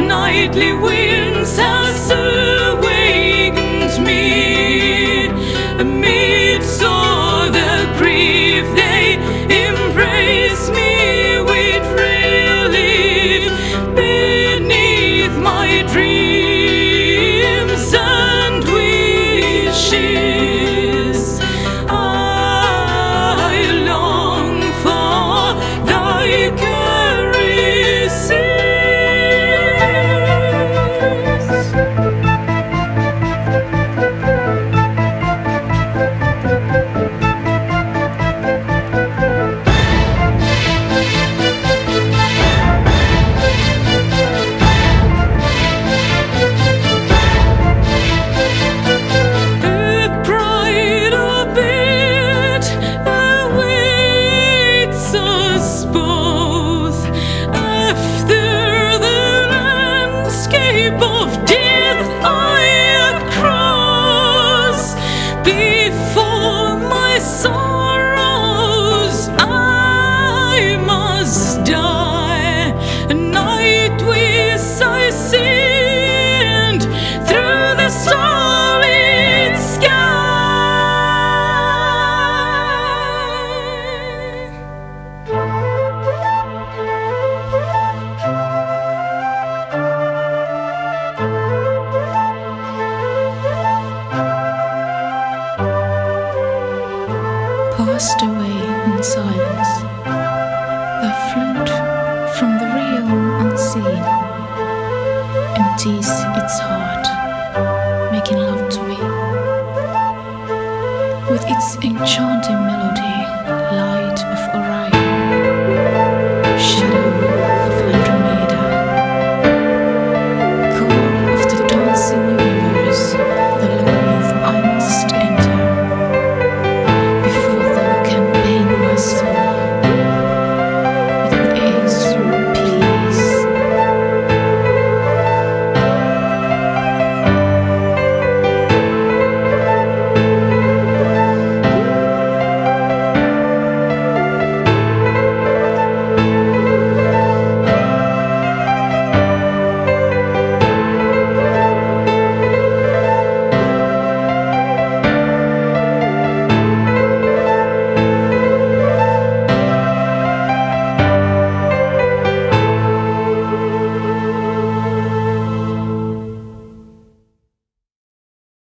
nightly winds has awakened me. Amidst all the grief they embrace me with relief. Beneath my dreams and wishes, I long for thy caresses. Before my sorrows I must die. A night with I sinned through the starlit sky. Passed away in silence, the flute from the realm unseen empties its heart, making love to me with its enchanting melody.